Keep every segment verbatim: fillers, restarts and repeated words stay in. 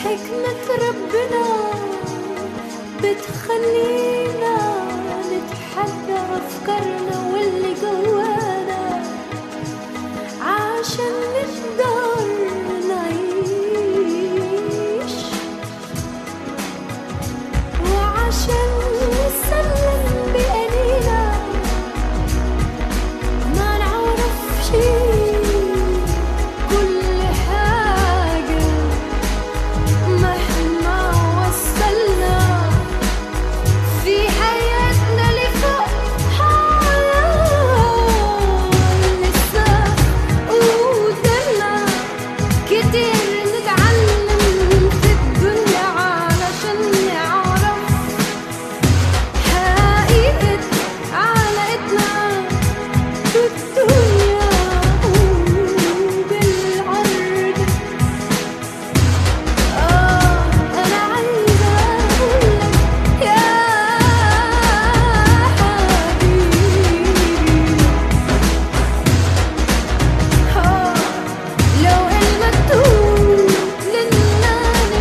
حكمة ربنا بتخلينا نتحدى أفكارنا واللي جوانا عشان نقدر نعيش وعشان نسلم بأنينا ما نعرفش كل حاجة مهما وصلنا في حياتنا لفوق لسه قدامنا كتير نتعلم في الدنيا علشان نعرف حقيقة علاقتنا بالدنيا وبالأرض. آه أنا عايزة أقولك يا حبيبي، آه لو المكتوب لنا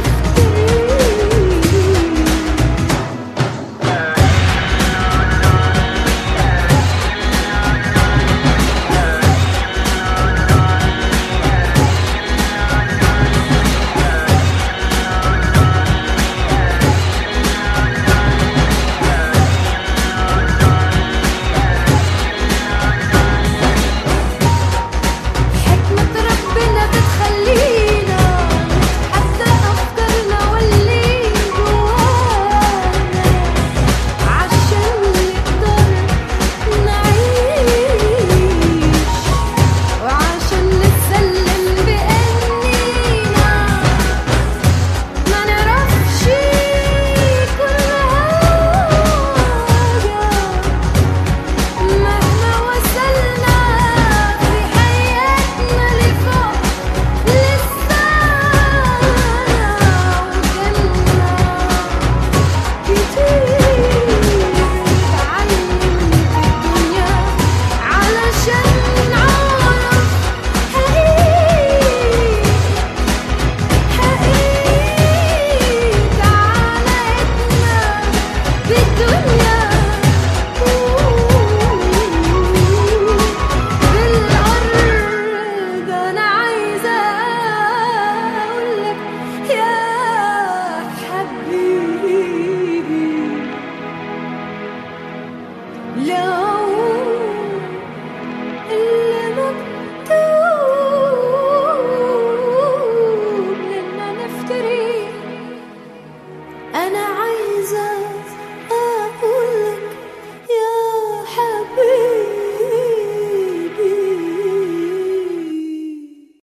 حكمة ربنا بتخلينا نتحدى أفكارنا واللي جوانا عشان نقدر نعيش وعشان نتسلم بأنينا ما نعرفش كل حاجة مهما وصلنا في حياتنا لفوق لسه قدامنا كتير نتعلم في الدنيا علشان نعرف حقيقة حقيقة علاقتنا بالدنيا بالأرض. أنا عايزة أقولك يا حبيبي، لو